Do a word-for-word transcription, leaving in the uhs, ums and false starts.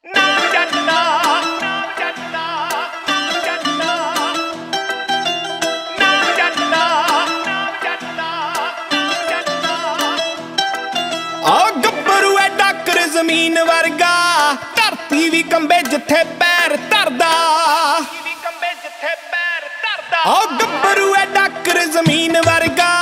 ਨਾਮ ਜੱਟ ਦਾ ਨਾਮ ਜੱਟ ਦਾ ਜੱਟ ਦਾ ਨਾਮ ਜੱਟ ਦਾ ਨਾਮ ਜੱਟ ਦਾ ਜੱਟ ਦਾ ਆ ਗੱਭਰੂ ਐ ਡਾਕਰ ਜ਼ਮੀਨ ਵਰਗਾ ਧਰਤੀ ਵੀ ਕੰਬੇ ਜਿੱਥੇ ਪੈਰ ਧਰਦਾ ਵੀ ਕੰਬੇ ਜਿੱਥੇ ਪੈਰ ਧਰਦਾ ਆ ਗੱਭਰੂ ਐ ਡਾਕਰ ਜ਼ਮੀਨ ਵਰਗਾ